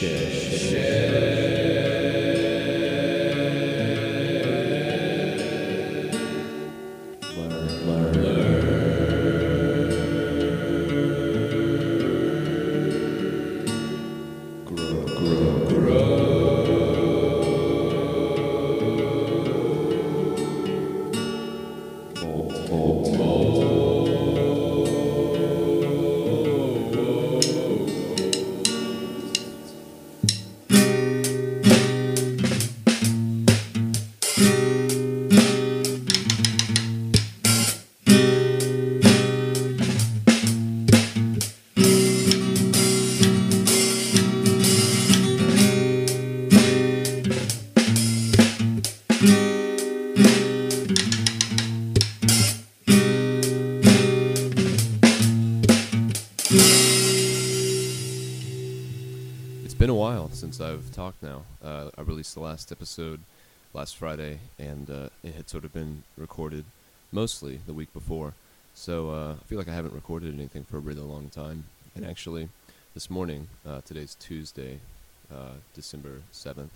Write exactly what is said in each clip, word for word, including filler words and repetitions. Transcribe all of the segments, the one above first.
Since I've talked now. Uh, I released the last episode last Friday, and uh, it had sort of been recorded mostly the week before. So uh, I feel like I haven't recorded anything for a really long time. And actually, this morning, uh, today's Tuesday, uh, December seventh,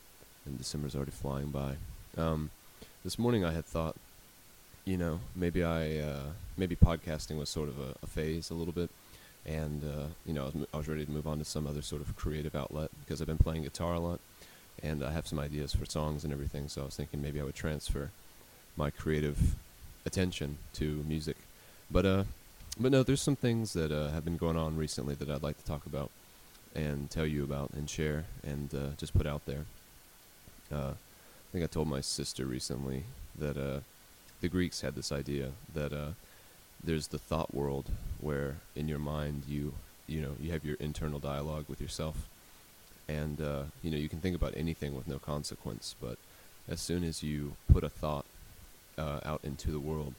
and December's already flying by. Um, this morning I had thought, you know, maybe I, uh, maybe podcasting was sort of a, a phase a little bit. And, uh, you know, I was, m- I was ready to move on to some other sort of creative outlet because I've been playing guitar a lot, and I have some ideas for songs and everything, so I was thinking maybe I would transfer my creative attention to music. But, uh, but no, there's some things that uh, have been going on recently that I'd like to talk about and tell you about and share and uh, just put out there. Uh, I think I told my sister recently that uh, the Greeks had this idea that... Uh, there's the thought world where in your mind you you know you have your internal dialogue with yourself, and uh, you know you can think about anything with no consequence, but as soon as you put a thought uh, out into the world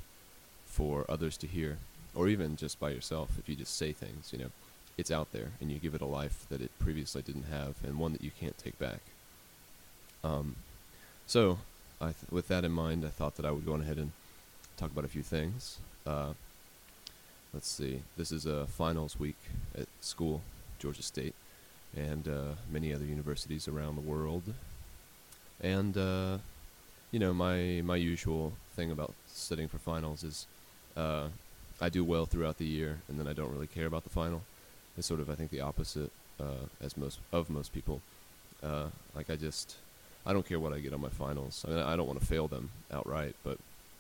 for others to hear, or even just by yourself, if you just say things, you know it's out there and you give it a life that it previously didn't have, and one that you can't take back. Um, so I th- with that in mind, I thought that I would go on ahead and talk about a few things. Uh, let's see, this is a finals week at school, Georgia State, and uh, many other universities around the world. And, uh, you know, my my usual thing about studying for finals is uh, I do well throughout the year, and then I don't really care about the final. It's sort of, I think, the opposite uh, as most of most people. Uh, like, I just, I don't care what I get on my finals. I mean, I don't want to fail them outright, but,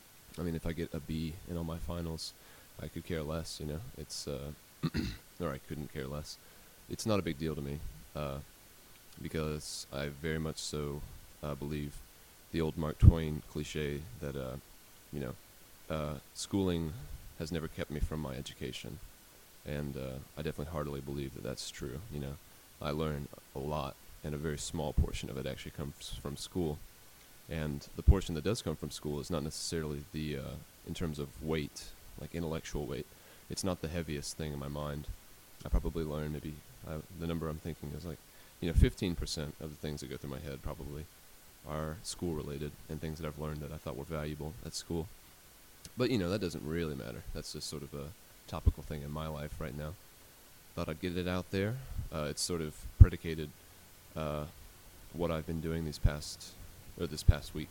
I mean, if I get a B in all my finals, I could care less, you know. It's, uh, or I couldn't care less. It's not a big deal to me, uh, because I very much so uh, believe the old Mark Twain cliche that, uh, you know, uh, schooling has never kept me from my education. And uh, I definitely heartily believe that that's true, you know. I learn a lot, and a very small portion of it actually comes from school. And the portion that does come from school is not necessarily the, uh, in terms of weight, like intellectual weight. It's not the heaviest thing in my mind. I probably learn maybe, uh, the number I'm thinking is like, you know, fifteen percent of the things that go through my head probably are school related and things that I've learned that I thought were valuable at school. But, you know, that doesn't really matter. That's just sort of a topical thing in my life right now. Thought I'd get it out there. Uh, it's sort of predicated uh, what I've been doing these past, or this past week.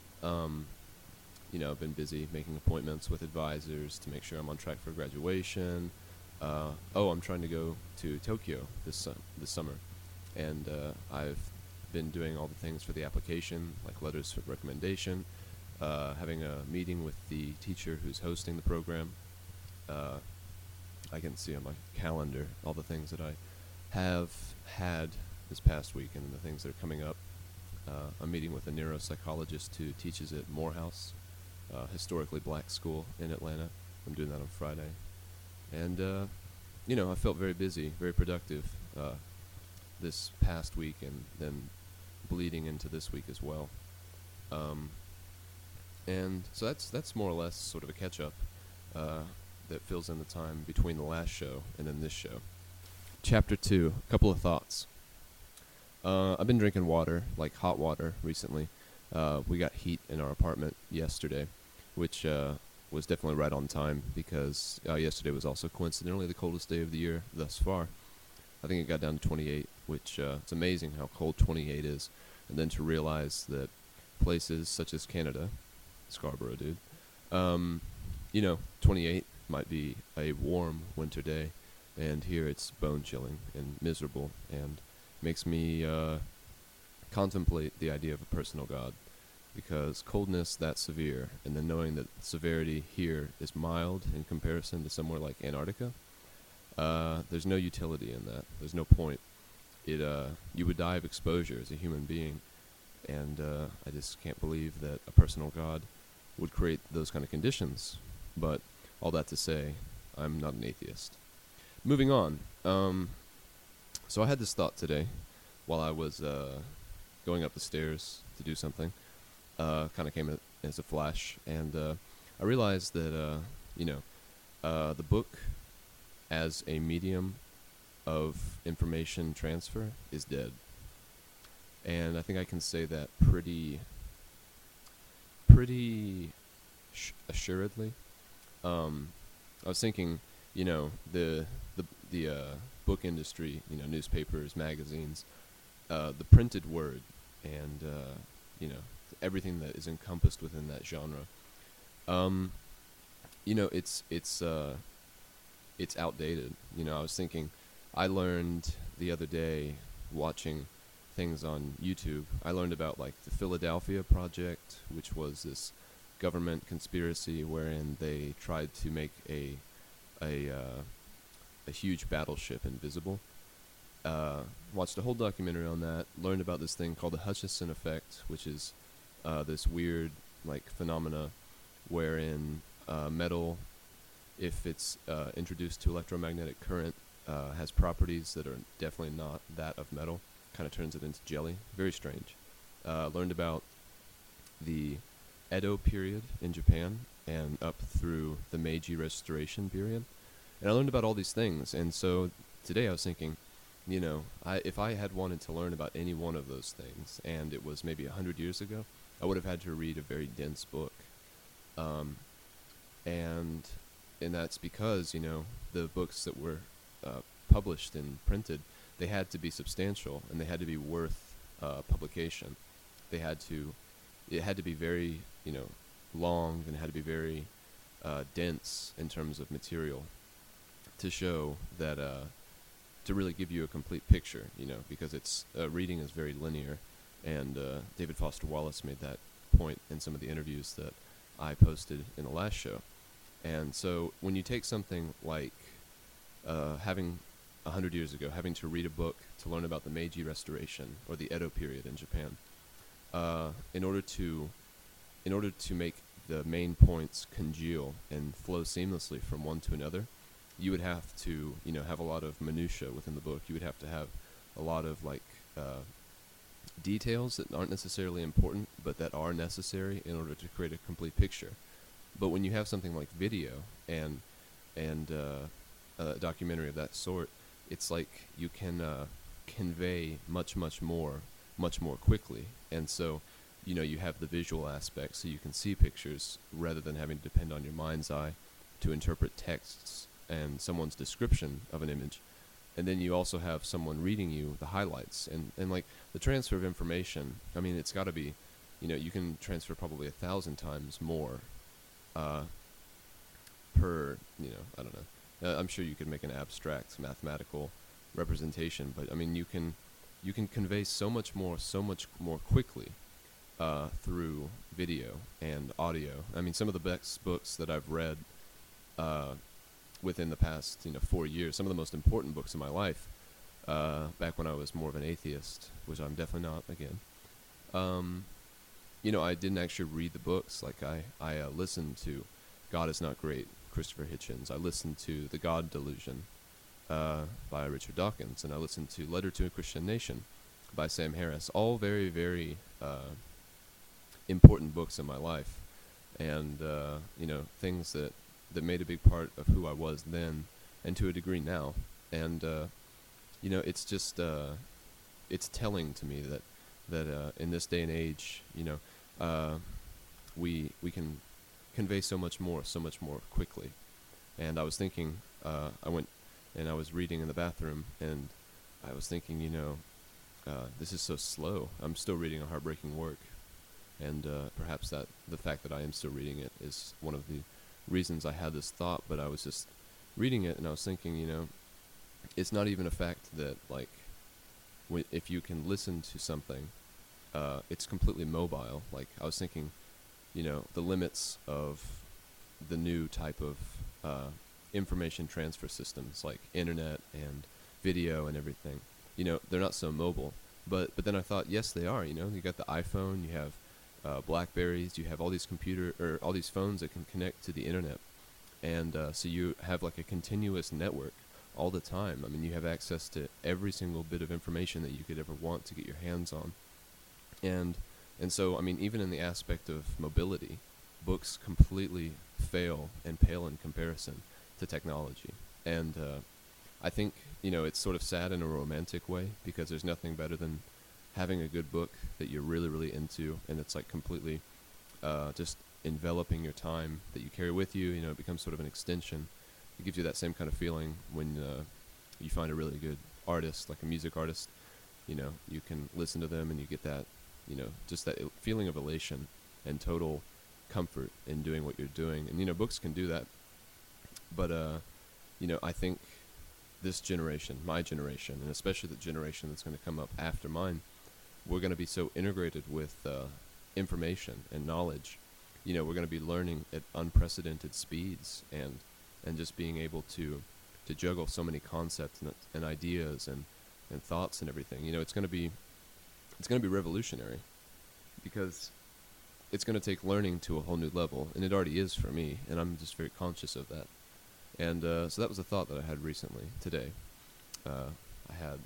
Um, You know, I've been busy making appointments with advisors to make sure I'm on track for graduation. Uh, oh, I'm trying to go to Tokyo this su- this summer, and uh, I've been doing all the things for the application, like letters of recommendation, uh, having a meeting with the teacher who's hosting the program. Uh, I can see on my calendar all the things that I have had this past week and the things that are coming up. Uh, I'm meeting with a neuropsychologist who teaches at Morehouse, uh, historically black school in Atlanta. I'm doing that on Friday. And, uh, you know, I felt very busy, very productive uh, this past week, and then bleeding into this week as well. Um, and so that's that's more or less sort of a catch-up uh, that fills in the time between the last show and then this show. Chapter two, a couple of thoughts. Uh, I've been drinking water, like hot water, recently. Uh, we got heat in our apartment yesterday, which uh, was definitely right on time because uh, yesterday was also coincidentally the coldest day of the year thus far. I think it got down to twenty-eight which uh, it's amazing how cold twenty-eight is, and then to realize that places such as Canada, Scarborough, dude, um, you know, twenty-eight might be a warm winter day, and here it's bone-chilling and miserable, and makes me uh, contemplate the idea of a personal God, because coldness that severe, and then knowing that severity here is mild in comparison to somewhere like Antarctica, uh, there's no utility in that. There's no point. It uh, you would die of exposure as a human being, and uh, I just can't believe that a personal God would create those kind of conditions. But all that to say, I'm not an atheist. Moving on. Um, so I had this thought today while I was uh, going up the stairs to do something. Uh, kind of came a, as a flash, and uh, I realized that uh, you know uh, the book as a medium of information transfer is dead, and I think I can say that pretty pretty sh- assuredly. Um, I was thinking, you know, the the the uh, book industry, you know, newspapers, magazines, uh, the printed word, and uh, you know. everything that is encompassed within that genre. Um, you know, it's it's uh, it's outdated. You know, I was thinking, I learned the other day watching things on YouTube. I learned about like the Philadelphia Project, which was this government conspiracy wherein they tried to make a a uh, a huge battleship invisible. Uh, watched a whole documentary on that. Learned about this thing called the Hutchison effect, which is Uh, this weird like phenomena wherein uh, metal, if it's uh, introduced to electromagnetic current, uh, has properties that are definitely not that of metal, kind of turns it into jelly. Very strange. Uh, learned about the Edo period in Japan and up through the Meiji Restoration period, and I learned about all these things. And so today I was thinking, you know, I, if I had wanted to learn about any one of those things, and it was maybe a hundred years ago, I would have had to read a very dense book, um, and and that's because, you know, the books that were uh, published and printed, they had to be substantial and they had to be worth uh, publication. They had to, it had to be very, you know, long, and it had to be very uh, dense in terms of material to show that, uh, to really give you a complete picture, you know, because it's uh, reading is very linear. And uh, David Foster Wallace made that point in some of the interviews that I posted in the last show. And so when you take something like uh, having a hundred years ago, having to read a book to learn about the Meiji Restoration or the Edo period in Japan, uh, in order to in order to make the main points congeal and flow seamlessly from one to another, you would have to, you know, have a lot of minutia within the book. You would have to have a lot of like uh, details that aren't necessarily important, but that are necessary in order to create a complete picture. But when you have something like video and and uh, a documentary of that sort, it's like you can uh, convey much, much more, much more quickly. And so, you know, you have the visual aspect, so you can see pictures rather than having to depend on your mind's eye to interpret texts and someone's description of an image. And then you also have someone reading you the highlights. And, and like, the transfer of information, I mean, it's got to be, you know, you can transfer probably a thousand times more uh, per, you know, I don't know. Uh, I'm sure you could make an abstract mathematical representation, but, I mean, you can you can convey so much more, so much more quickly uh, through video and audio. I mean, some of the best books that I've read uh, within the past, you know, four years, some of the most important books in my life, uh, back when I was more of an atheist, which I'm definitely not again. Um, you know, I didn't actually read the books. Like I, I uh, listened to God Is Not Great, Christopher Hitchens. I listened to The God Delusion uh, by Richard Dawkins, and I listened to Letter to a Christian Nation by Sam Harris. All very, very uh, important books in my life, and uh, you know, things that that made a big part of who I was then, and to a degree now. And uh, you know, it's just uh, it's telling to me that that uh, in this day and age, you know, uh, we we can convey so much more, so much more quickly. And I was thinking, uh, I went and I was reading in the bathroom, and I was thinking, you know, uh, this is so slow. I'm still reading A Heartbreaking Work, and uh, perhaps that the fact that I am still reading it is one of the reasons I had this thought. But I was just reading it, and I was thinking, you know, it's not even a fact that, like, w- if you can listen to something, uh, it's completely mobile. Like, I was thinking, you know, the limits of the new type of uh, information transfer systems, like internet and video and everything. You know, they're not so mobile. But but then I thought, yes, they are. You know, you got the iPhone, you have uh, Blackberries, you have all these computer or all these phones that can connect to the internet, and uh, so you have like a continuous network all the time. I mean, you have access to every single bit of information that you could ever want to get your hands on, and and so I mean, even in the aspect of mobility, books completely fail and pale in comparison to technology. And uh, I think, you know, it's sort of sad in a romantic way, because there's nothing better than having a good book that you're really, really into, and it's like completely uh, just enveloping your time that you carry with you. You know, it becomes sort of an extension. It gives you that same kind of feeling when uh, you find a really good artist, like a music artist. You know, you can listen to them and you get that, you know, just that el- feeling of elation and total comfort in doing what you're doing. And, you know, books can do that. But, uh, you know, I think this generation, my generation, and especially the generation that's going to come up after mine, we're going to be so integrated with uh, information and knowledge. You know, we're going to be learning at unprecedented speeds, and and just being able to to juggle so many concepts and, and ideas and, and thoughts and everything. You know, it's going to be it's going to be revolutionary, because it's going to take learning to a whole new level, and it already is for me, and I'm just very conscious of that. And uh, so that was a thought that I had recently, today. Uh, I had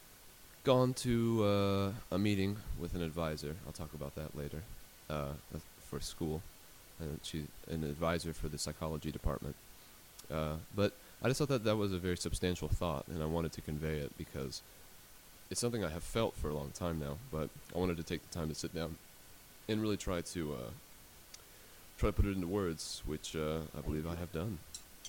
gone to uh, a meeting with an advisor. I'll talk about that later, uh, for school. And she's an advisor for the psychology department. Uh, but I just thought that that was a very substantial thought, and I wanted to convey it because it's something I have felt for a long time now, but I wanted to take the time to sit down and really try to uh, try to put it into words, which uh, I believe I have done.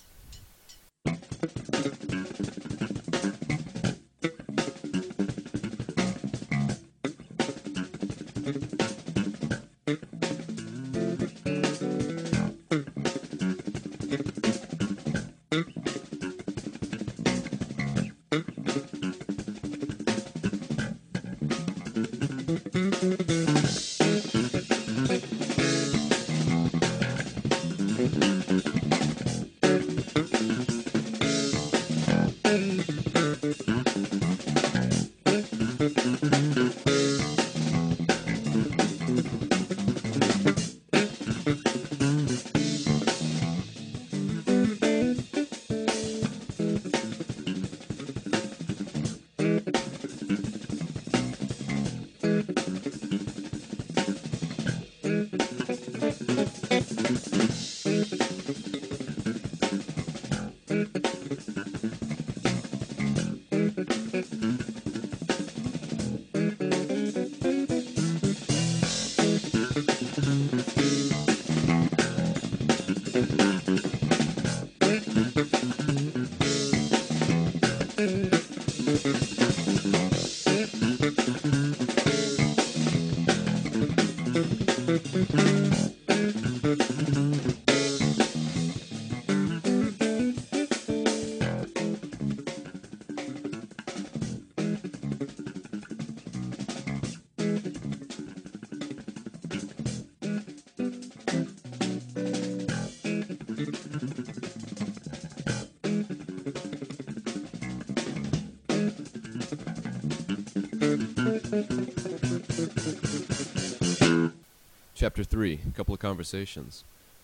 Chapter three, a couple of conversations.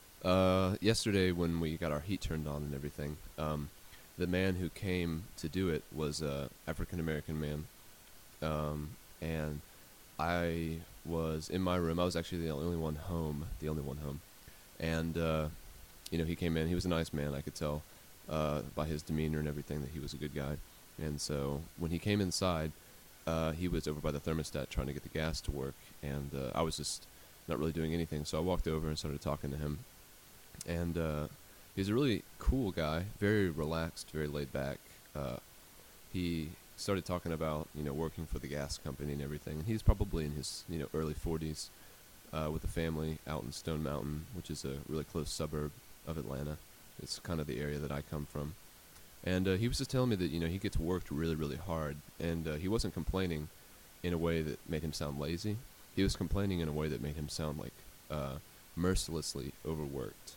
Uh, yesterday, when we got our heat turned on and everything, um, the man who came to do it was a African-American man. Um, and I was in my room. I was actually the only one home, the only one home. And, uh, you know, he came in. He was a nice man. I could tell uh, by his demeanor and everything that he was a good guy. And so when he came inside, uh, he was over by the thermostat trying to get the gas to work. And uh, I was just not really doing anything. So I walked over and started talking to him. And uh, he's a really cool guy, very relaxed, very laid back. Uh, he started talking about, you know, working for the gas company and everything. And he's probably in his, you know, early forties, uh, with a family out in Stone Mountain, which is a really close suburb of Atlanta. It's kind of the area that I come from. And uh, he was just telling me that, you know, he gets worked really, really hard. And uh, he wasn't complaining in a way that made him sound lazy. He was complaining in a way that made him sound like uh, mercilessly overworked.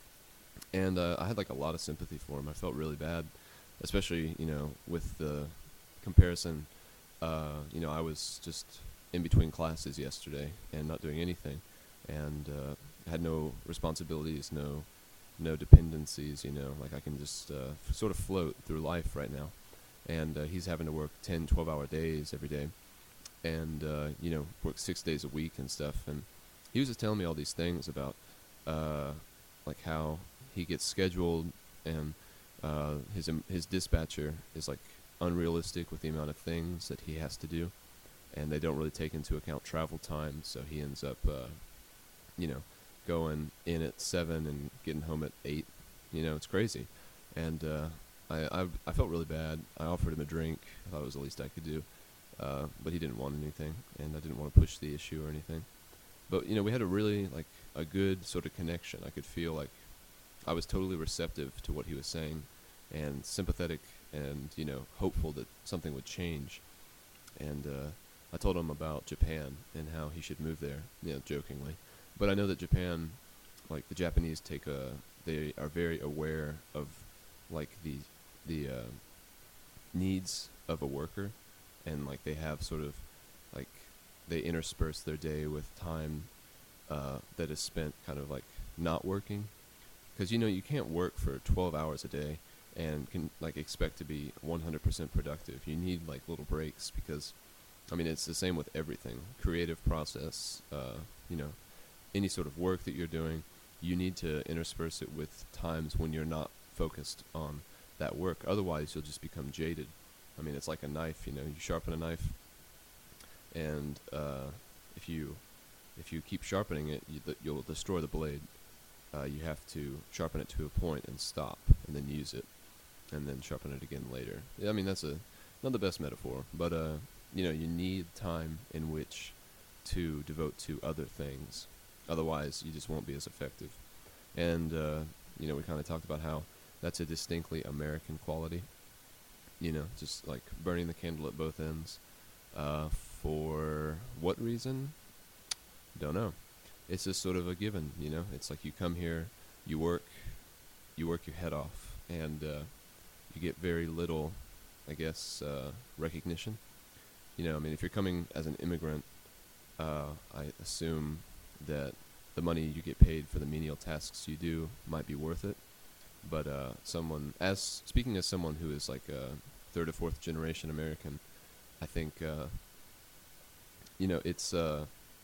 And uh, I had like a lot of sympathy for him. I felt really bad, especially, you know, with the comparison. Uh, you know, I was just in between classes yesterday and not doing anything, and uh, had no responsibilities, no no dependencies. You know, like I can just uh, f- sort of float through life right now. And uh, he's having to work ten, twelve hour days every day, and uh, you know, work six days a week and stuff. And he was just telling me all these things about uh, like how he gets scheduled, and uh, his um, his dispatcher is like unrealistic with the amount of things that he has to do, and they don't really take into account travel time. So he ends up, uh, you know, going in at seven and getting home at eight. You know, it's crazy, and uh, I, I I felt really bad. I offered him a drink. I thought it was the least I could do, uh, but he didn't want anything, and I didn't want to push the issue or anything. But you know, we had a really like a good sort of connection. I could feel like I was totally receptive to what he was saying, and sympathetic, and you know, hopeful that something would change. And uh, I told him about Japan and how he should move there, you know, jokingly. But I know that Japan, like the Japanese, take a they are very aware of like the the uh, needs of a worker, and like they have sort of like they intersperse their day with time uh, that is spent kind of like not working, because you know you can't work for twelve hours a day and can like expect to be one hundred percent productive. You need like little breaks, because I mean it's the same with everything, creative process, uh, you know, any sort of work that you're doing, you need to intersperse it with times when you're not focused on that work. Otherwise you'll just become jaded. I mean, it's like a knife, you know, you sharpen a knife, and uh, if you if you keep sharpening it, you, th- you'll destroy the blade. Uh, you have to sharpen it to a point and stop, and then use it, and then sharpen it again later. I mean, that's a not the best metaphor, but uh, you know, you need time in which to devote to other things. Otherwise, you just won't be as effective. And uh, you know, we kind of talked about how that's a distinctly American quality. You know, just like burning the candle at both ends. Uh, for what reason? Don't know. It's just sort of a given, you know. It's like you come here, you work, you work your head off, and uh, you get very little, I guess, uh, recognition. You know, I mean, if you're coming as an immigrant, uh, I assume that the money you get paid for the menial tasks you do might be worth it. But uh, someone, as speaking as someone who is like a third or fourth generation American, I think, uh, you know, it's uh,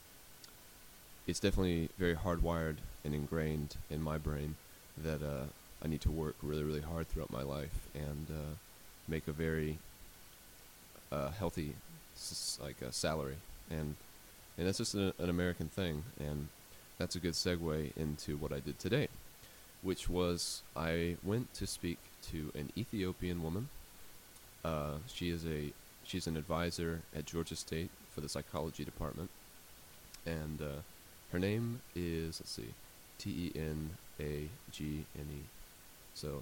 it's definitely very hardwired and ingrained in my brain that uh, I need to work really, really hard throughout my life and uh, make a very uh, healthy s- like a salary, and and that's just an, an American thing, and that's a good segue into what I did today, which was I went to speak to an Ethiopian woman. Uh, she is a she's an advisor at Georgia State for the psychology department, and uh, her name is, let's see, T E N A G N E. So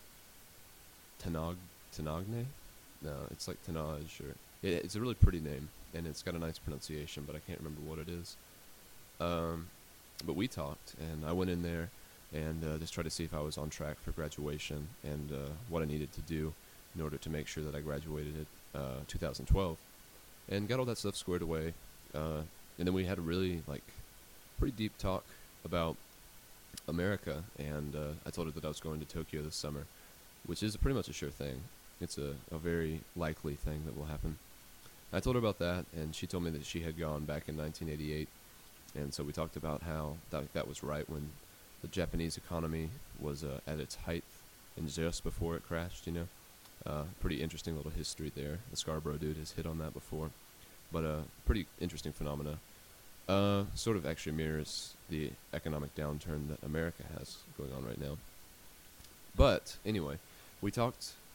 Tanag Tanagne? No, it's like Tanaj, or it, it's a really pretty name, and it's got a nice pronunciation, but I can't remember what it is. Um, but we talked, and I went in there and uh, just tried to see if I was on track for graduation and uh, what I needed to do in order to make sure that I graduated at uh, two thousand twelve, and got all that stuff squared away. Uh, and then we had a really like pretty deep talk about America, and uh, I told her that I was going to Tokyo this summer, which is pretty much a sure thing. It's a, a very likely thing that will happen. I told her about that, and she told me that she had gone back in nineteen eighty-eight, and so we talked about how that, that was right when the Japanese economy was uh, at its height and just before it crashed, you know. Uh, pretty interesting little history there. The Scarborough dude has hit on that before, but a uh, pretty interesting phenomena. Uh, sort of actually mirrors the economic downturn that America has going on right now. But anyway, we talked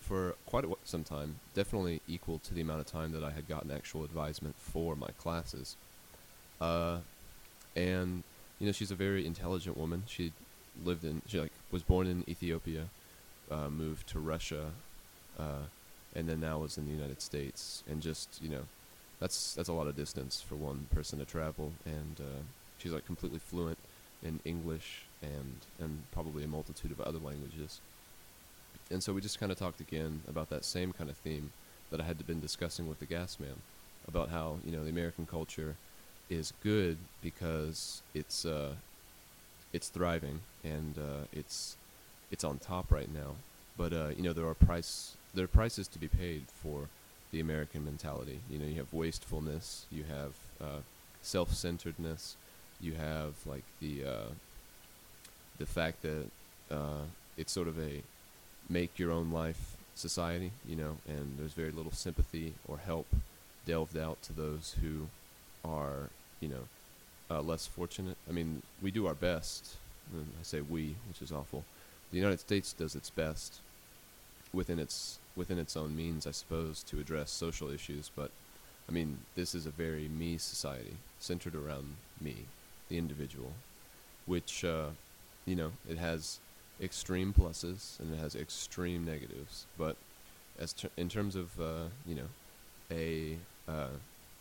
for quite a, wh- some time, definitely equal to the amount of time that I had gotten actual advisement for my classes. Uh, and you know, she's a very intelligent woman. She lived in, she like was born in Ethiopia, uh, moved to Russia, uh, and then now is in the United States. And just you know, that's that's a lot of distance for one person to travel. And uh, she's like completely fluent in English and and probably a multitude of other languages. And so we just kind of talked again about that same kind of theme that I had been discussing with the gas man, about how you know the American culture is good because it's uh, it's thriving and uh, it's it's on top right now. But uh, you know there are price there are prices to be paid for the American mentality. You know you have wastefulness, you have uh, self-centeredness, you have like the uh, the fact that uh, it's sort of a make your own life society, you know, and there's very little sympathy or help delved out to those who are, you know, uh, less fortunate. I mean, we do our best, and I say we, which is awful. The United States does its best within its within its own means, I suppose, to address social issues, but I mean, this is a very me society, centered around me, the individual, which, uh, you know, it has extreme pluses and it has extreme negatives. But as ter- in terms of, uh, you know, a uh,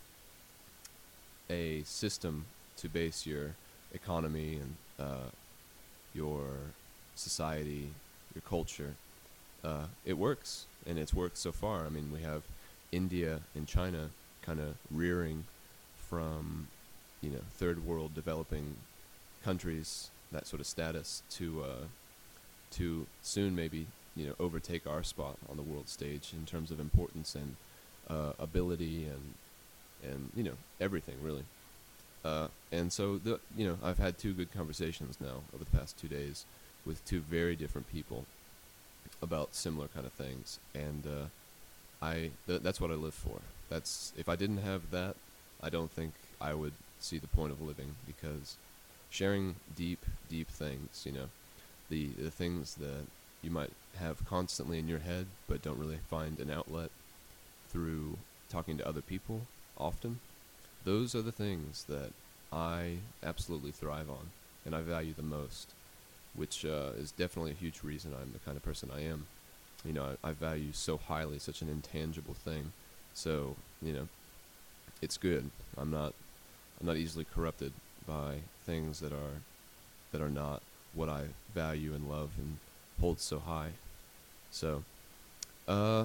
a system to base your economy and uh, your society, your culture, uh, it works, and it's worked so far. I mean, we have India and China kind of rearing from, you know, third world developing countries, that sort of status, to uh, to soon maybe, you know, overtake our spot on the world stage in terms of importance and uh, ability and and you know everything really. Uh, and so the you know I've had two good conversations now over the past two days with two very different people about similar kind of things, and uh, I th- that's what I live for. That's if I didn't have that, I don't think I would see the point of living, because sharing deep, deep things, you know, the the things that you might have constantly in your head but don't really find an outlet through talking to other people often, those are the things that I absolutely thrive on and I value the most, which uh, is definitely a huge reason I'm the kind of person I am. You know, I, I value so highly such an intangible thing. So, you know, it's good. I'm not I'm not easily corrupted by things that are that are not what I value and love and hold so high. So, uh,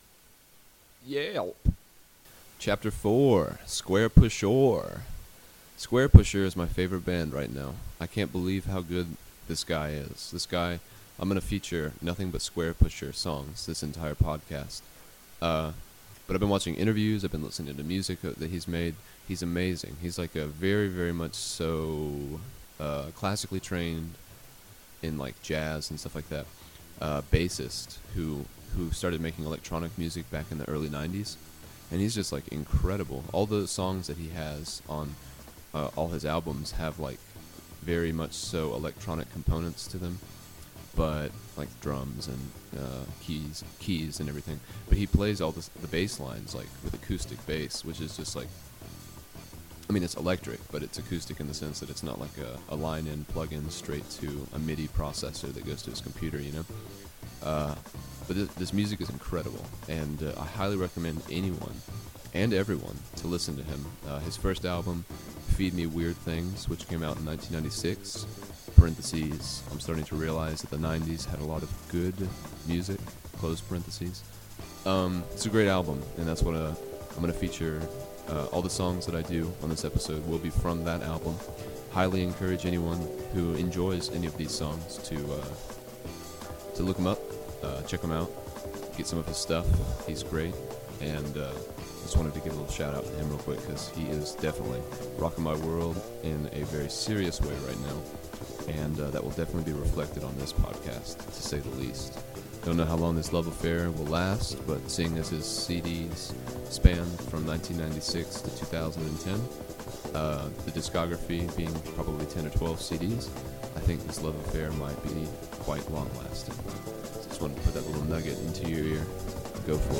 Yelp. Chapter four, Square Pusher. Square Pusher is my favorite band right now. I can't believe how good this guy is. This guy, I'm going to feature nothing but Square Pusher songs this entire podcast. Uh, but I've been watching interviews, I've been listening to music uh, that he's made. He's amazing. He's like a very, very much so uh, classically trained in like jazz and stuff like that, uh, bassist who who started making electronic music back in the early nineties, and he's just like incredible. All the songs that he has on uh, all his albums have like very much so electronic components to them, but like drums and uh, keys, keys and everything. But he plays all this, the bass lines like with acoustic bass, which is just like, I mean, it's electric, but it's acoustic in the sense that it's not like a, a line-in, plug-in straight to a MIDI processor that goes to his computer, you know? Uh, but th- this music is incredible, and uh, I highly recommend anyone and everyone to listen to him. Uh, his first album, Feed Me Weird Things, which came out in nineteen ninety-six, parentheses, I'm starting to realize that the nineties had a lot of good music, close parentheses. Um, it's a great album, and that's what uh, I'm going to feature. Uh, all the songs that I do on this episode will be from that album. Highly encourage anyone who enjoys any of these songs to uh, to look him up, uh, check him out, get some of his stuff. He's great, and uh, just wanted to give a little shout out to him real quick, because he is definitely rocking my world in a very serious way right now, and uh, that will definitely be reflected on this podcast, to say the least. Don't know how long this love affair will last, but seeing as his C Ds span from nineteen ninety-six to two thousand ten, uh, the discography being probably ten or twelve C Ds, I think this love affair might be quite long-lasting. So just wanted to put that little nugget into your ear. Go for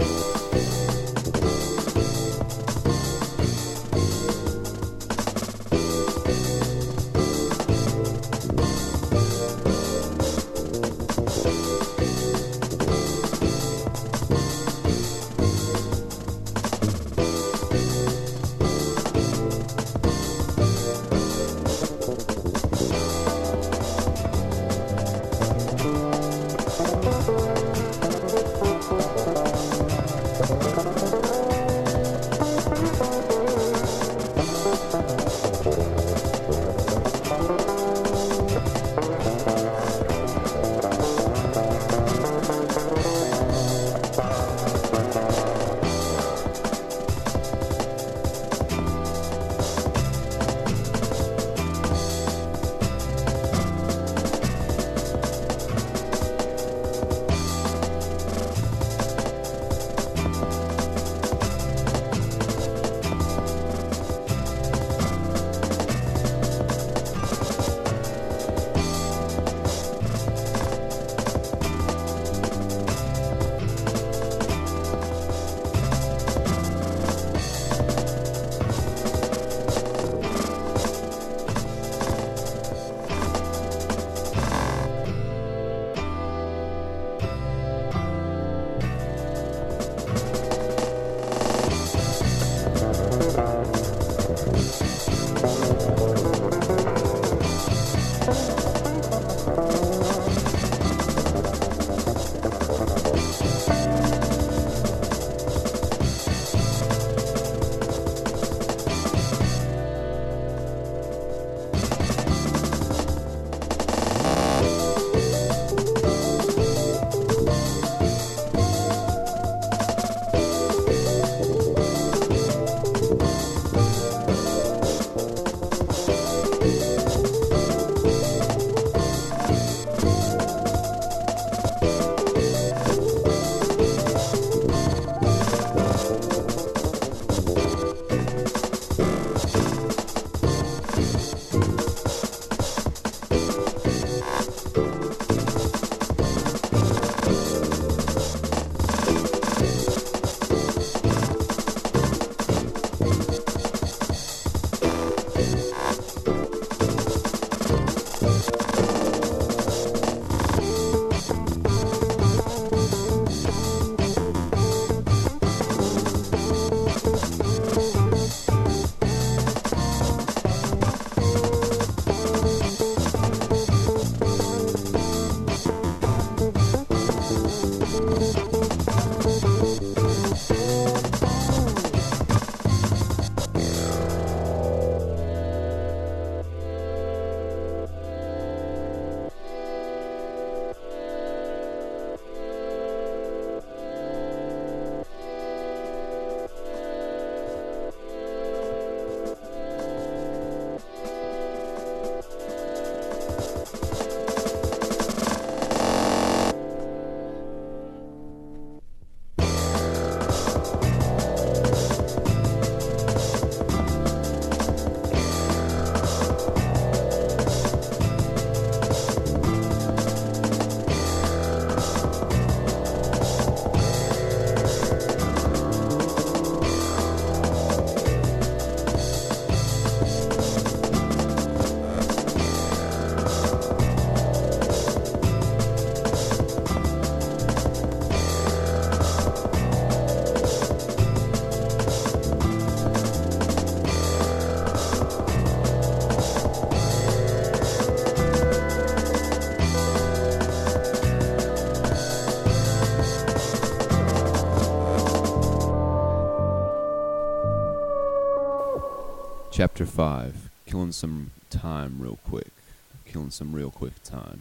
Chapter five, killing some time real quick. Killing some real quick time.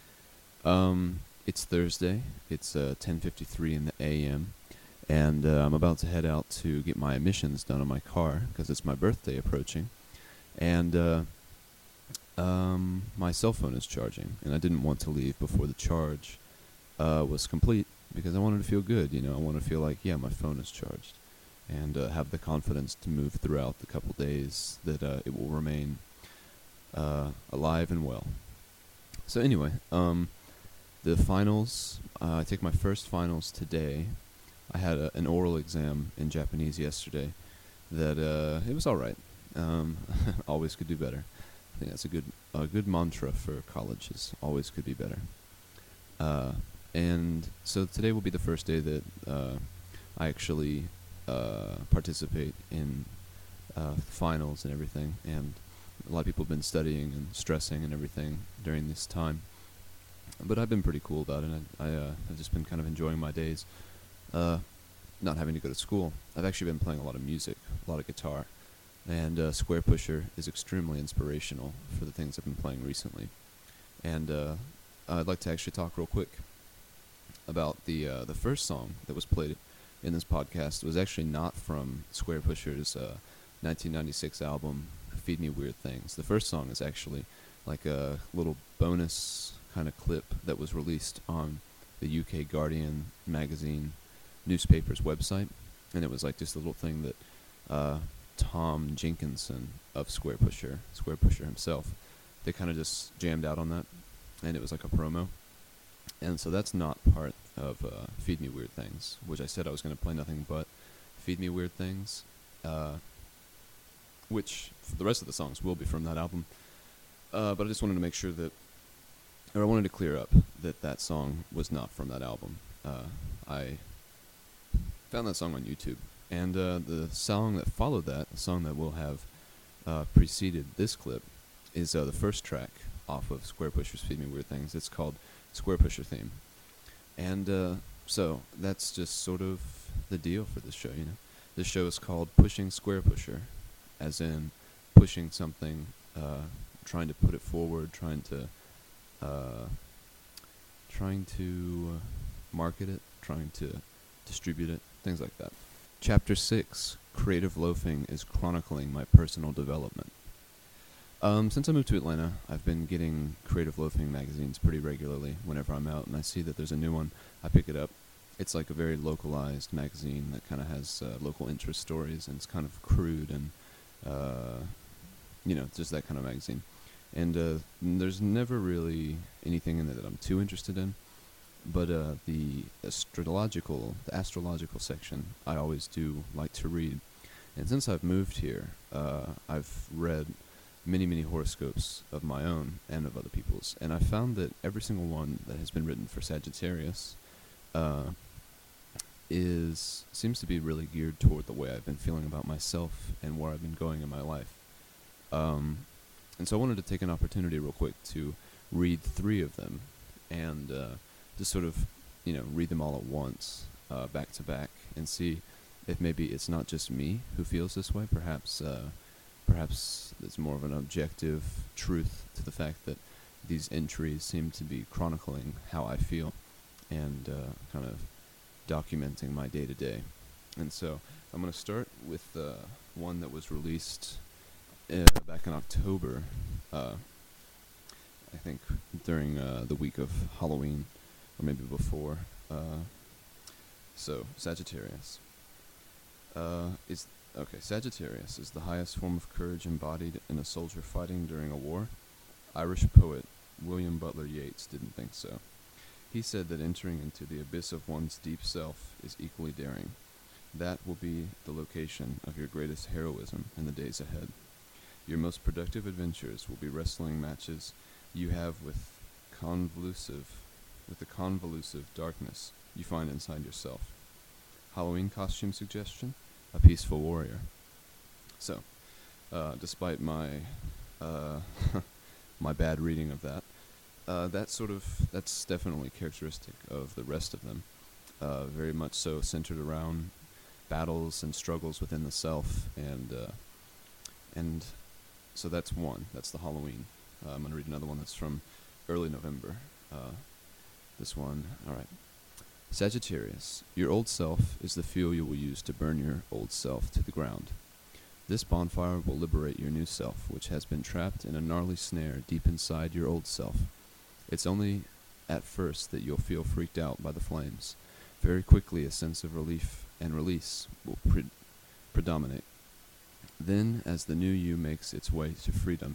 Um, it's Thursday. It's uh, ten fifty-three in the a m, and uh, I'm about to head out to get my emissions done on my car, because it's my birthday approaching. And uh, um, my cell phone is charging, and I didn't want to leave before the charge uh, was complete, because I wanted to feel good, you know. I want to feel like, yeah, my phone is charged, and uh, have the confidence to move throughout the couple days that uh, it will remain uh, alive and well. So anyway, um, the finals. Uh, I take my first finals today. I had a, an oral exam in Japanese yesterday. That uh, it was all right. Um, always could do better. I think that's a good a good mantra for college. Is always could be better. Uh, and so today will be the first day that uh, I actually uh, participate in uh, finals and everything. And a lot of people have been studying and stressing and everything during this time. But I've been pretty cool about it. I, I uh, have just been kind of enjoying my days, uh, not having to go to school. I've actually been playing a lot of music, a lot of guitar, and uh, Square Pusher is extremely inspirational for the things I've been playing recently. And uh, I'd like to actually talk real quick about the uh, the first song that was played in this podcast. It was actually not from Square Pusher's uh, nineteen ninety-six album, Feed Me Weird Things. The first song is actually like a little bonus kind of clip that was released on the U K Guardian magazine newspaper's website, and it was like just a little thing that uh, Tom Jenkinson of Square Pusher, Square Pusher himself, they kind of just jammed out on that, and it was like a promo. And so that's not part of uh, Feed Me Weird Things, which I said I was going to play nothing but Feed Me Weird Things, uh, which for the rest of the songs will be from that album. Uh, but I just wanted to make sure that, or I wanted to clear up that that song was not from that album. Uh, I found that song on YouTube, and uh, the song that followed that, the song that will have uh, preceded this clip, is uh, the first track off of Square Pusher's Feed Me Weird Things. It's called Square Pusher Theme. And uh, so that's just sort of the deal for this show, you know. This show is called Pushing Square Pusher, as in pushing something, uh, trying to put it forward, trying to uh, trying to uh, market it, trying to distribute it, things like that. Chapter six, Creative Loafing, is chronicling my personal development. Um, since I moved to Atlanta, I've been getting Creative Loafing magazines pretty regularly whenever I'm out, and I see that there's a new one. I pick it up. It's like a very localized magazine that kind of has uh, local interest stories, and it's kind of crude and, uh, you know, just that kind of magazine. And uh, there's never really anything in it that I'm too interested in, but uh, the astrological, the astrological section, I always do like to read. And since I've moved here, uh, I've read many, many horoscopes of my own and of other people's, and I found that every single one that has been written for Sagittarius uh, is seems to be really geared toward the way I've been feeling about myself and where I've been going in my life. Um, and so I wanted to take an opportunity real quick to read three of them and uh, just sort of, you know, read them all at once, uh, back to back, and see if maybe it's not just me who feels this way. Perhaps uh, perhaps there's more of an objective truth to the fact that these entries seem to be chronicling how I feel and uh, kind of documenting my day-to-day. And so I'm going to start with uh, one that was released uh, back in October, uh, I think during uh, the week of Halloween, or maybe before. Uh, so, Sagittarius. Uh, is okay, Sagittarius is the highest form of courage embodied in a soldier fighting during a war. Irish poet William Butler Yeats didn't think so. He said that entering into the abyss of one's deep self is equally daring. That will be the location of your greatest heroism in the days ahead. Your most productive adventures will be wrestling matches you have with convolusive, with the convolusive darkness you find inside yourself. Halloween costume suggestion: a peaceful warrior. So, uh, despite my uh, my bad reading of that, uh, that sort of that's definitely characteristic of the rest of them. Uh, very much so centered around battles and struggles within the self, and uh, and so that's one. That's the Halloween. Uh, I'm gonna read another one that's from early November. Uh, this one, all right. Sagittarius, your old self is the fuel you will use to burn your old self to the ground. This bonfire will liberate your new self, which has been trapped in a gnarly snare deep inside your old self. It's only at first that you'll feel freaked out by the flames. Very quickly, a sense of relief and release will pre- predominate. Then, as the new you makes its way to freedom,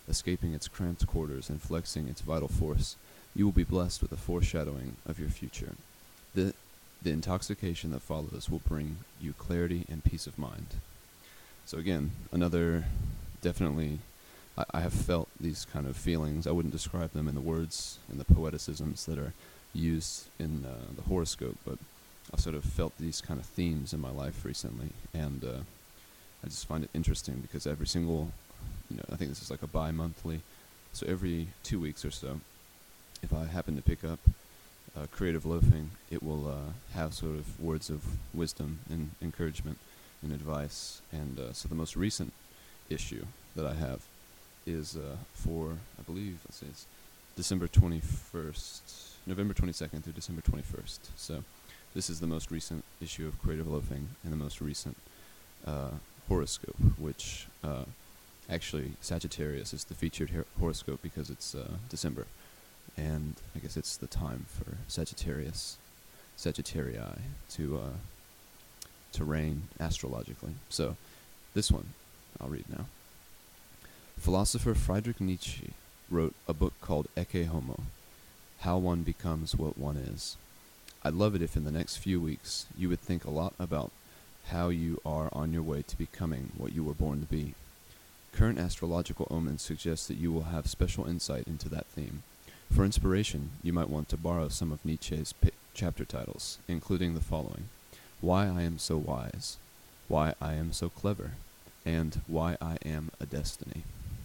escaping its cramped quarters and flexing its vital force, you will be blessed with a foreshadowing of your future. The, the intoxication that follows will bring you clarity and peace of mind. So again, another, definitely, I, I have felt these kind of feelings. I wouldn't describe them in the words and the poeticisms that are used in uh, the horoscope, but I've sort of felt these kind of themes in my life recently, and uh, I just find it interesting because every single, you know, I think this is like a bi-monthly, so every two weeks or so, if I happen to pick up uh, Creative Loafing, it will uh, have sort of words of wisdom and encouragement and advice. And uh, so the most recent issue that I have is uh, for, I believe, let's see, it's December twenty-first, November twenty-second through December twenty-first. So this is the most recent issue of Creative Loafing and the most recent uh, horoscope, which uh, actually Sagittarius is the featured her- horoscope because it's uh, December. And I guess it's the time for Sagittarius, Sagittarii, to uh, to reign astrologically. So, this one, I'll read now. Philosopher Friedrich Nietzsche wrote a book called Ecce Homo, How One Becomes What One Is. I'd love it if in the next few weeks you would think a lot about how you are on your way to becoming what you were born to be. Current astrological omens suggest that you will have special insight into that theme. For inspiration, you might want to borrow some of Nietzsche's pi- chapter titles, including the following: Why I Am So Wise, Why I Am So Clever, and Why I Am a Destiny.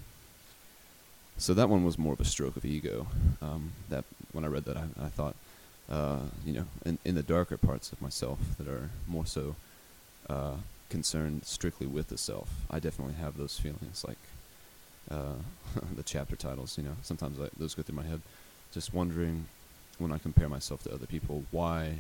So that one was more of a stroke of ego. Um, that when I read that, I, I thought, uh, you know, in, in the darker parts of myself that are more so uh, concerned strictly with the self, I definitely have those feelings, like uh, the chapter titles. You know, sometimes I, those go through my head, just wondering when I compare myself to other people, why,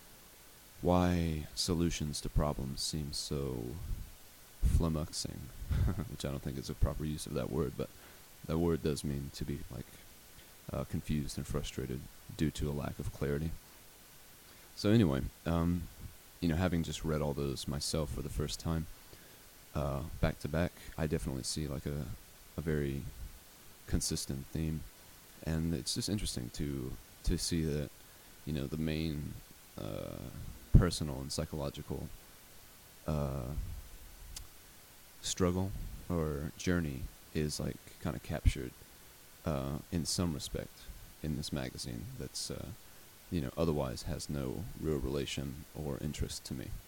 why solutions to problems seem so flummoxing, which I don't think is a proper use of that word, but that word does mean to be like uh, confused and frustrated due to a lack of clarity. So anyway, um, you know, having just read all those myself for the first time, uh, back to back, I definitely see like a, a very consistent theme, and it's just interesting to to see that, you know, the main uh, personal and psychological uh, struggle or journey is like kind of captured uh, in some respect in this magazine that's uh, you know, otherwise has no real relation or interest to me.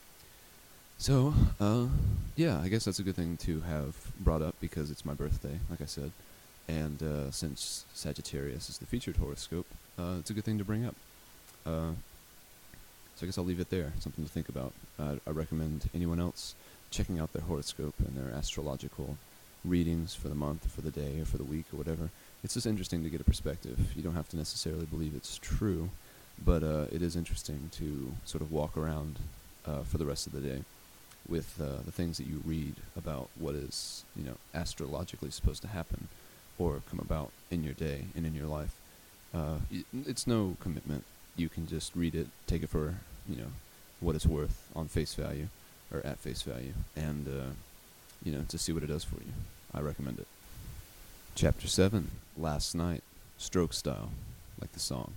So uh, yeah, I guess that's a good thing to have brought up because it's my birthday, like I said, and uh, since Sagittarius is the featured horoscope, uh, it's a good thing to bring up. Uh, so I guess I'll leave it there, something to think about. Uh, I recommend anyone else checking out their horoscope and their astrological readings for the month, or for the day, or for the week, or whatever. It's just interesting to get a perspective. You don't have to necessarily believe it's true, but uh, it is interesting to sort of walk around uh, for the rest of the day with uh, the things that you read about what is, you know, astrologically supposed to happen or come about in your day and in your life. Uh, it's no commitment. You can just read it, take it for, you know, what it's worth on face value, or at face value, and, uh, you know, to see what it does for you. I recommend it. Chapter seven, Last Night, Stroke Style, like the song.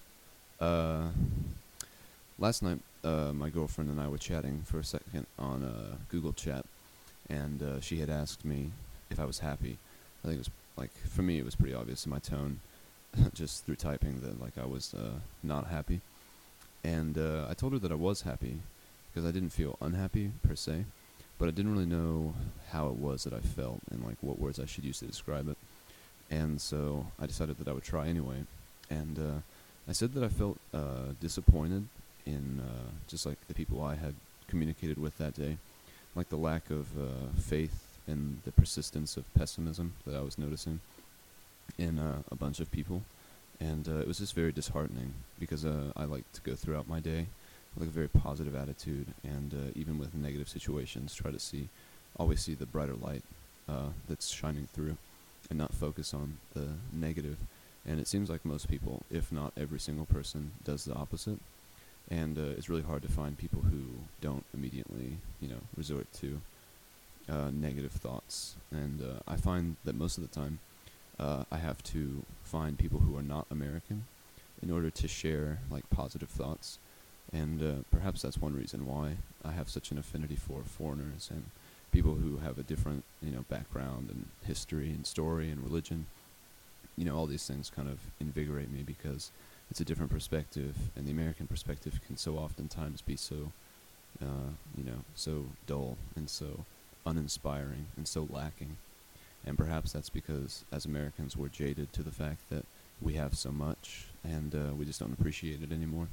Uh, last night, uh, my girlfriend and I were chatting for a second on uh, Google Chat, and uh, she had asked me if I was happy. I think it was, like, for me it was pretty obvious in my tone, just through typing, that, like, I was uh, not happy. And uh, I told her that I was happy, because I didn't feel unhappy, per se, but I didn't really know how it was that I felt, and, like, what words I should use to describe it. And so I decided that I would try anyway, and uh, I said that I felt uh, disappointed in uh, just like the people I had communicated with that day, like the lack of uh, faith and the persistence of pessimism that I was noticing in uh, a bunch of people, and uh, it was just very disheartening because uh, I like to go throughout my day with like a very positive attitude, and uh, even with negative situations, try to see, always see the brighter light uh, that's shining through, and not focus on the negative. And it seems like most people, if not every single person, does the opposite. And uh, it's really hard to find people who don't immediately, you know, resort to uh, negative thoughts, and uh, I find that most of the time uh, I have to find people who are not American in order to share like positive thoughts, and uh, perhaps that's one reason why I have such an affinity for foreigners and people who have a different, you know, background and history and story and religion. You know, all these things kind of invigorate me because it's a different perspective, and the American perspective can so oftentimes be so, uh, you know, so dull and so uninspiring and so lacking. And perhaps that's because as Americans we're jaded to the fact that we have so much and uh, we just don't appreciate it anymore.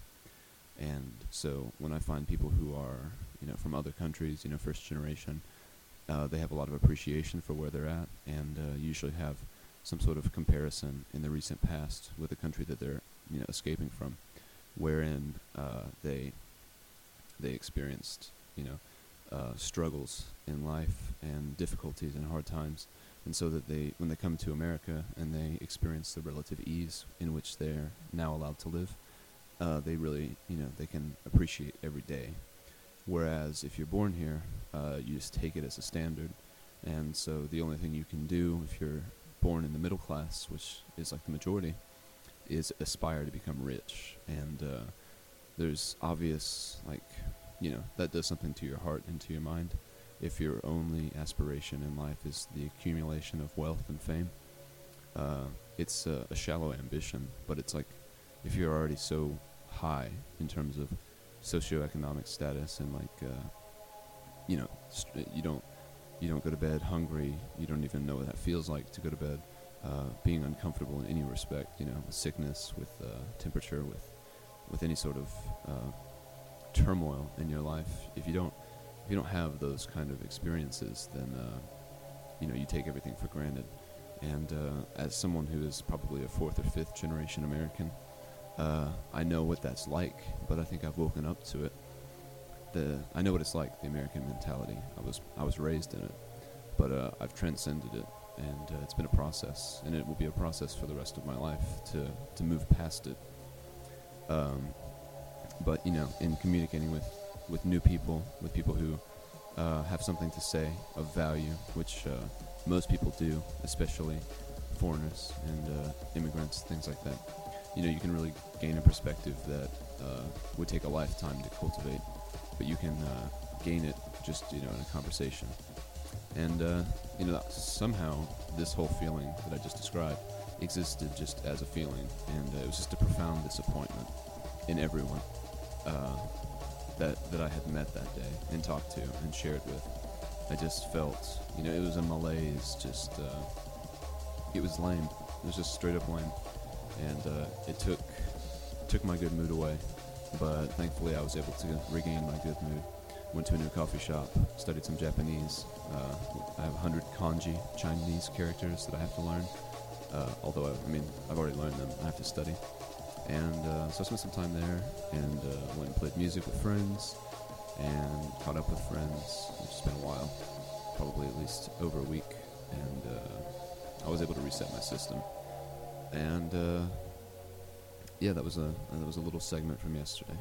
And so when I find people who are, you know, from other countries, you know, first generation, uh, they have a lot of appreciation for where they're at, and uh, usually have some sort of comparison in the recent past with the country that they're, you know, escaping from, wherein uh, they they experienced, you know, uh, struggles in life and difficulties and hard times, and so that they, when they come to America and they experience the relative ease in which they're now allowed to live, uh, they really, you know, they can appreciate every day. Whereas if you're born here, uh, you just take it as a standard, and so the only thing you can do if you're born in the middle class, which is like the majority, is aspire to become rich. And uh, there's obvious, like, you know, that does something to your heart and to your mind. If your only aspiration in life is the accumulation of wealth and fame, uh, it's uh, a shallow ambition. But it's like, if you're already so high in terms of socioeconomic status, and like, uh, you know, st- you don't you don't go to bed hungry, you don't even know what that feels like to go to bed, uh, being uncomfortable in any respect, you know, with sickness, with uh, temperature, with with any sort of uh, turmoil in your life. If you don't if you don't have those kind of experiences, then uh, you know, you take everything for granted. And uh, as someone who is probably a fourth or fifth generation American, uh, I know what that's like, but I think I've woken up to it. The I know what it's like, the American mentality. I was I was raised in it, but uh, I've transcended it, and uh, it's been a process, and it will be a process for the rest of my life to to move past it. Um, but you know, in communicating with, with new people, with people who uh, have something to say of value, which uh, most people do, especially foreigners and uh, immigrants, things like that. You know, you can really gain a perspective that uh, would take a lifetime to cultivate, but you can uh, gain it just, you know, in a conversation. And, uh, you know, somehow this whole feeling that I just described existed just as a feeling, and uh, it was just a profound disappointment in everyone uh, that, that I had met that day and talked to and shared with. I just felt, you know, it was a malaise, just, uh, it was lame. It was just straight up lame. And uh, it took took my good mood away, but thankfully I was able to regain my good mood. Went to a new coffee shop, studied some Japanese. Uh, I have one hundred kanji, Chinese characters that I have to learn. Uh, although, I, I mean, I've already learned them, I have to study. And uh, so I spent some time there, and uh, went and played music with friends, and caught up with friends, which has been a while, probably at least over a week. And uh, I was able to reset my system. And uh, yeah, that was a that was a little segment from yesterday.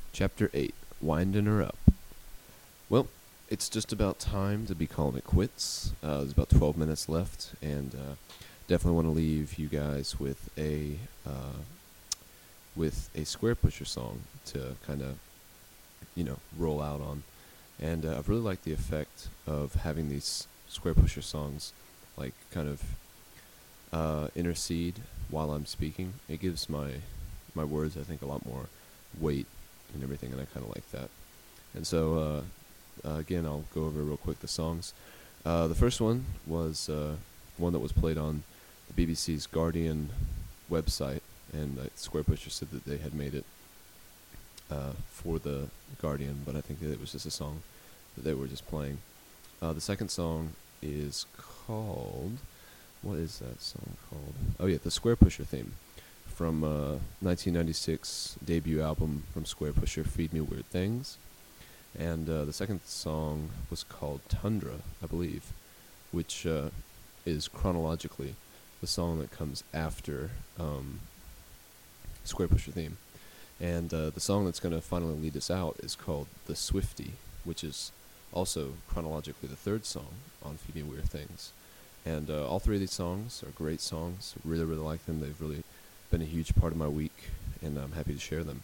Chapter eight, Winding Her Up. Well, it's just about time to be calling it quits. Uh, there's about twelve minutes left, and uh, definitely want to leave you guys with a uh, with a Square Pusher song to kind of, you know, roll out on. And uh, I've really liked the effect of having these Square Pusher songs, like, kind of uh, intercede while I'm speaking. It gives my my words, I think, a lot more weight and everything, and I kind of like that. And so, uh, uh, again, I'll go over real quick the songs. Uh, the first one was uh, one that was played on the B B C's Guardian website, and uh, Square Pusher said that they had made it uh, for the Guardian, but I think that it was just a song that they were just playing. Uh, the second song is called... What is that song called? Oh yeah, the Square Pusher theme from uh, nineteen ninety-six debut album from Square Pusher, Feed Me Weird Things. And uh, the second song was called Tundra, I believe, which uh, is chronologically the song that comes after um, Square Pusher theme. And uh, the song that's going to finally lead us out is called The Swiftie, which is also chronologically the third song on Feed Me Weird Things. And uh, all three of these songs are great songs. I really, really like them. They've really been a huge part of my week, and I'm happy to share them.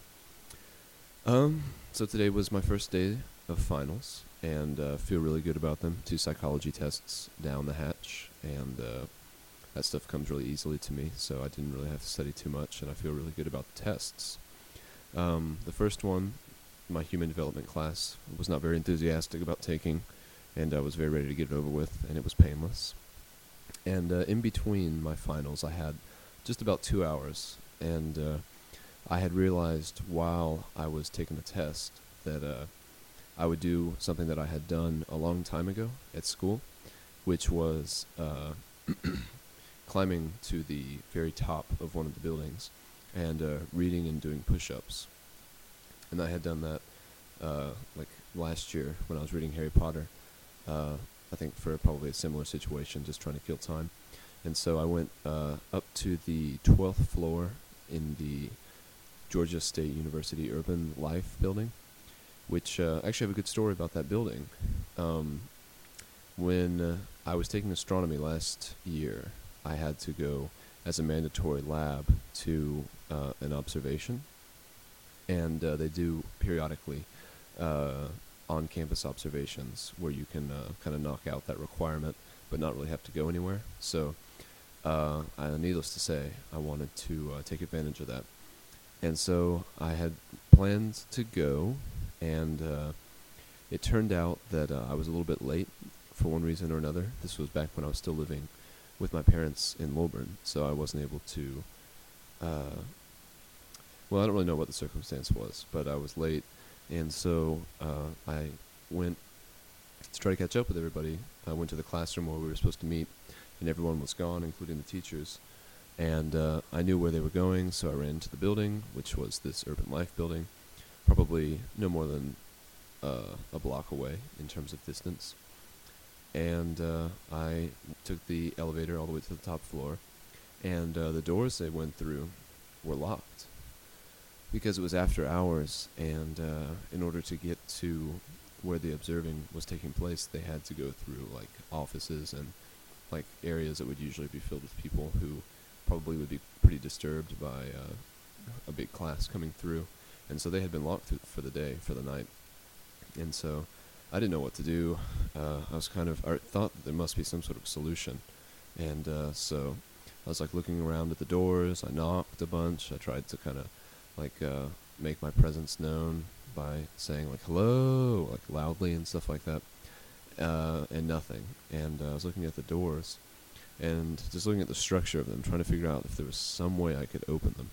Um, so today was my first day of finals, and uh, feel really good about them. Two psychology tests down the hatch, and uh, that stuff comes really easily to me, so I didn't really have to study too much, and I feel really good about the tests. Um, the first one, my human development class, was not very enthusiastic about taking, and I was very ready to get it over with, and it was painless. And uh, in between my finals, I had just about two hours, and uh, I had realized while I was taking the test that uh, I would do something that I had done a long time ago at school, which was uh, climbing to the very top of one of the buildings and uh, reading and doing push-ups. And I had done that uh, like last year when I was reading Harry Potter. Uh, I think for probably a similar situation, just trying to kill time. And so I went uh, up to the twelfth floor in the Georgia State University Urban Life building, which uh, actually have a good story about that building. Um, when uh, I was taking astronomy last year, I had to go as a mandatory lab to uh, an observation, and uh, they do periodically uh, on-campus observations where you can uh, kind of knock out that requirement but not really have to go anywhere. So uh, I, needless to say, I wanted to uh, take advantage of that. And so I had planned to go, and uh, it turned out that uh, I was a little bit late for one reason or another. This was back when I was still living with my parents in Lilburn, so I wasn't able to... Uh, well, I don't really know what the circumstance was, but I was late. And so uh, I went to try to catch up with everybody. I went to the classroom where we were supposed to meet, and everyone was gone, including the teachers. And uh, I knew where they were going, so I ran into the building, which was this Urban Life building, probably no more than uh, a block away in terms of distance. And uh, I took the elevator all the way to the top floor, and uh, the doors they went through were locked, because it was after hours, and uh, in order to get to where the observing was taking place, they had to go through like offices and like areas that would usually be filled with people who probably would be pretty disturbed by uh, a big class coming through. And so they had been locked th- for the day, for the night. And so I didn't know what to do. Uh, I was kind of, I thought that there must be some sort of solution. And uh, so I was like looking around at the doors. I knocked a bunch. I tried to kind of like uh, make my presence known by saying like hello, like loudly and stuff like that, uh, and nothing. And uh, I was looking at the doors and just looking at the structure of them, trying to figure out if there was some way I could open them.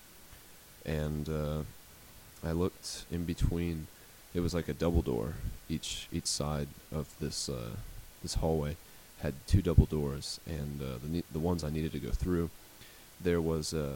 And uh, I looked in between. It was like a double door. Each each side of this uh, this hallway had two double doors, and uh, the ne- the ones I needed to go through, there was a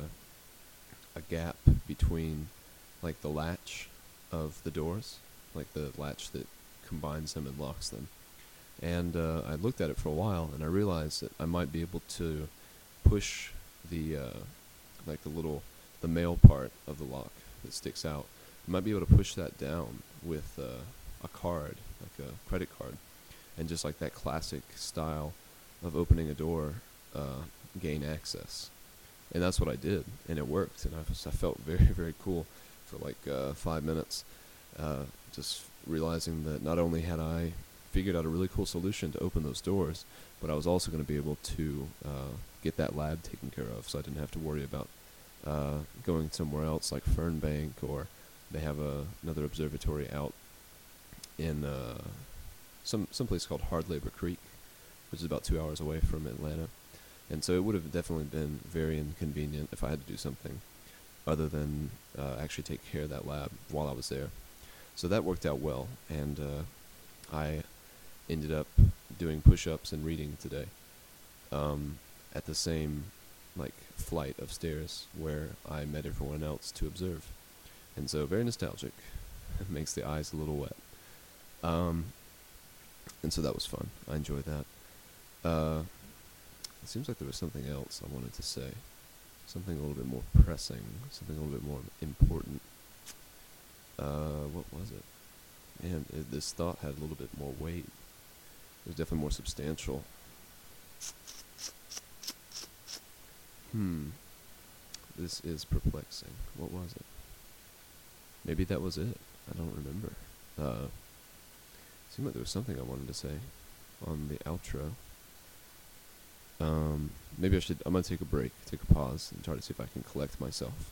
a gap between like the latch of the doors, like the latch that combines them and locks them. And uh, I looked at it for a while, and I realized that I might be able to push the uh, like the little the male part of the lock that sticks out, you might be able to push that down with uh, a card, like a credit card, and just like that classic style of opening a door, uh, gain access. And that's what I did, and it worked, and I, was, I felt very, very cool for like uh, five minutes, uh, just realizing that not only had I figured out a really cool solution to open those doors, but I was also going to be able to uh, get that lab taken care of, so I didn't have to worry about uh, going somewhere else like Fernbank, or they have a, another observatory out in uh, some some place called Hard Labor Creek, which is about two hours away from Atlanta. And so it would have definitely been very inconvenient if I had to do something other than uh, actually take care of that lab while I was there. So that worked out well, and uh, I ended up doing push-ups and reading today um, at the same like flight of stairs where I met everyone else to observe. And so very nostalgic. It makes the eyes a little wet. Um, and so that was fun. I enjoyed that. Uh, it seems like there was something else I wanted to say. Something a little bit more pressing. Something a little bit more important. Uh, what was it? Man, it, this thought had a little bit more weight. It was definitely more substantial. Hmm. This is perplexing. What was it? Maybe that was it. I don't remember. Uh, it seemed like there was something I wanted to say on the outro. Um, maybe I should, I'm going to take a break, take a pause, and try to see if I can collect myself.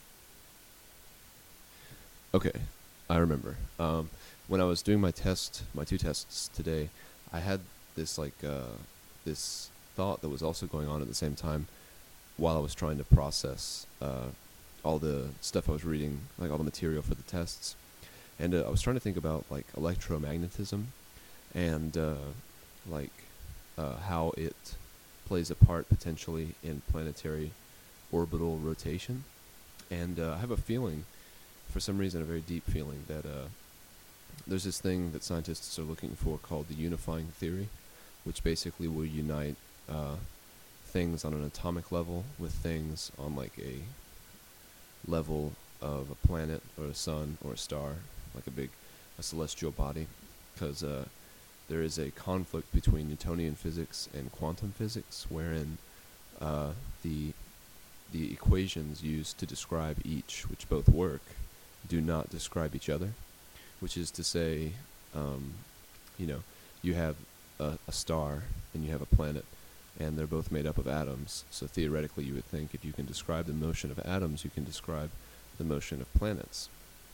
Okay, I remember. Um, when I was doing my test, my two tests today, I had this like, uh, this thought that was also going on at the same time while I was trying to process, uh, all the stuff I was reading, like all the material for the tests. And uh, I was trying to think about like electromagnetism and uh, like uh, how it plays a part potentially in planetary orbital rotation. And uh, I have a feeling, for some reason, a very deep feeling, that uh, there's this thing that scientists are looking for called the unifying theory, which basically will unite uh, things on an atomic level with things on like a level of a planet or a sun or a star, like a big a celestial body, because uh, there is a conflict between Newtonian physics and quantum physics, wherein uh, the the equations used to describe each, which both work, do not describe each other, which is to say, um, you know, you have a, a star and you have a planet, and they're both made up of atoms, so theoretically you would think if you can describe the motion of atoms, you can describe the motion of planets.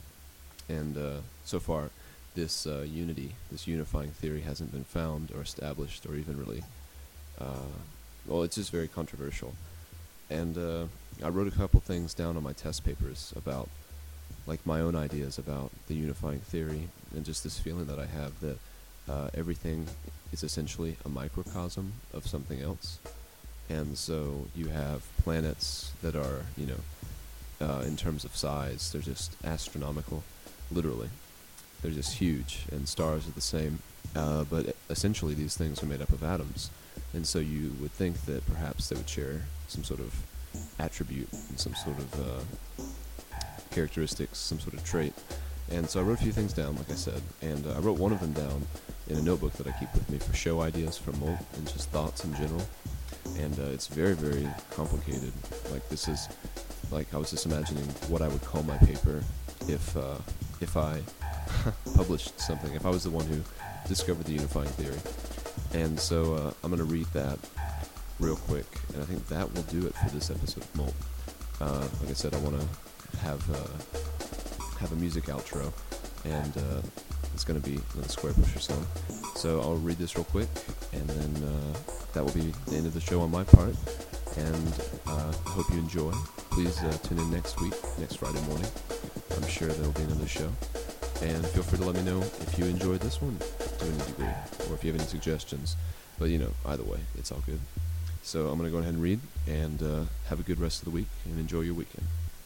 And uh, so far, this uh, unity, this unifying theory hasn't been found or established or even really, uh, well, it's just very controversial. And uh, I wrote a couple things down on my test papers about, like, my own ideas about the unifying theory, and just this feeling that I have that uh, everything is essentially a microcosm of something else. And so you have planets that are, you know, uh, in terms of size, they're just astronomical, literally. They're just huge, and stars are the same. Uh, but essentially these things are made up of atoms. And so you would think that perhaps they would share some sort of attribute, some sort of uh, characteristics, some sort of trait. And so I wrote a few things down, like I said, and uh, I wrote one of them down in a notebook that I keep with me for show ideas for Molt and just thoughts in general. And uh, it's very, very complicated. Like, this is, like, I was just imagining what I would call my paper if uh, if I published something, if I was the one who discovered the unifying theory. And so uh, I'm going to read that real quick, and I think that will do it for this episode of Molt. Uh, like I said, I want to have uh, have a music outro, and uh, it's going to be another Squarepusher song. So I'll read this real quick, and then uh, that will be the end of the show on my part. And uh, I hope you enjoy. Please uh, tune in next week, next Friday morning. I'm sure there will be another show. And feel free to let me know if you enjoyed this one to any degree, or if you have any suggestions. But, you know, either way, it's all good. So I'm going to go ahead and read, and uh, have a good rest of the week, and enjoy your weekend.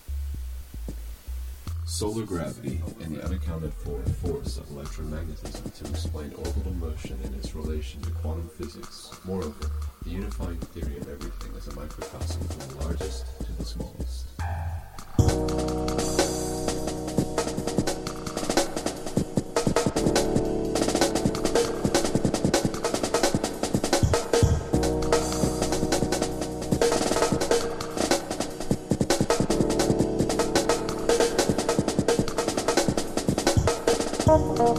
Solar gravity and the unaccounted for force of electromagnetism to explain orbital motion and its relation to quantum physics. Moreover, the unifying theory of everything is a microcosm from the largest to the smallest.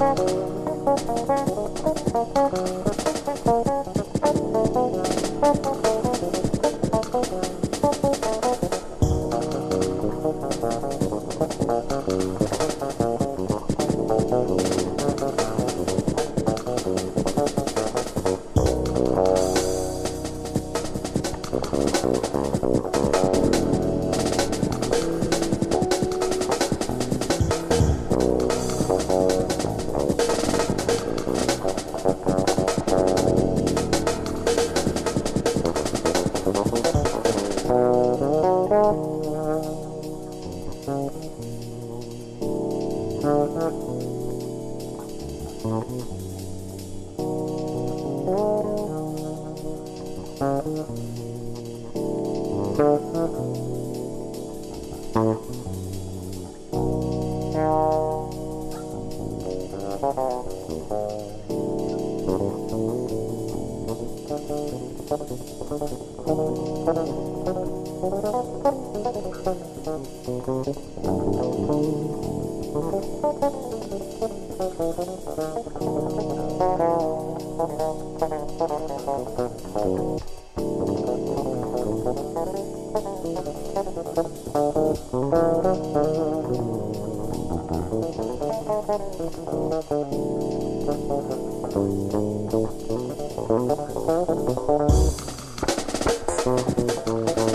Thank you.